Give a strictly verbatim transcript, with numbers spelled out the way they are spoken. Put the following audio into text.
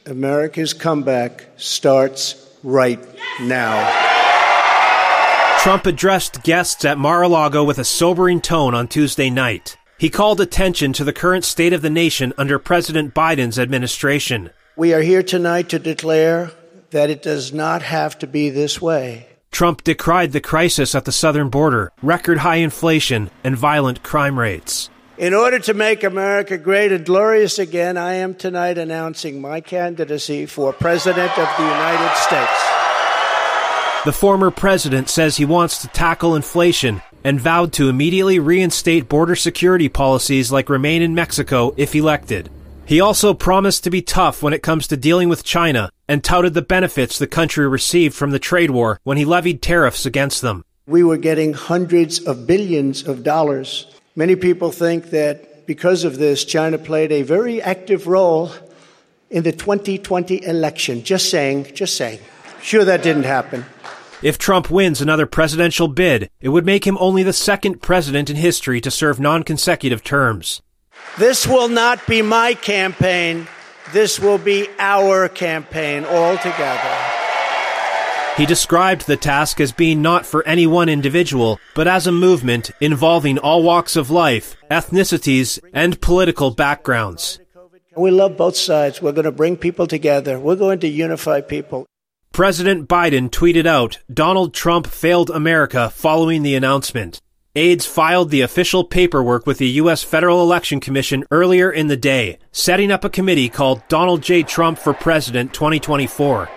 America's comeback starts right now. Trump addressed guests at Mar-a-Lago with a sobering tone on Tuesday night. He called attention to the current state of the nation under President Biden's administration. We are here tonight to declare that it does not have to be this way. Trump decried the crisis at the southern border, record high inflation, and violent crime rates. In order to make America great and glorious again, I am tonight announcing my candidacy for President of the United States. The former president says he wants to tackle inflation and vowed to immediately reinstate border security policies like Remain in Mexico if elected. He also promised to be tough when it comes to dealing with China and touted the benefits the country received from the trade war when he levied tariffs against them. We were getting hundreds of billions of dollars. Many people think that because of this, China played a very active role in the twenty twenty election. Just saying, just saying. Sure, that didn't happen. If Trump wins another presidential bid, it would make him only the second president in history to serve non-consecutive terms. This will not be my campaign. This will be our campaign altogether. He described the task as being not for any one individual, but as a movement involving all walks of life, ethnicities, and political backgrounds. We love both sides. We're going to bring people together. We're going to unify people. President Biden tweeted out, "Donald Trump failed America," following the announcement. Aides filed the official paperwork with the U S Federal Election Commission earlier in the day, setting up a committee called Donald J. Trump for President twenty twenty-four.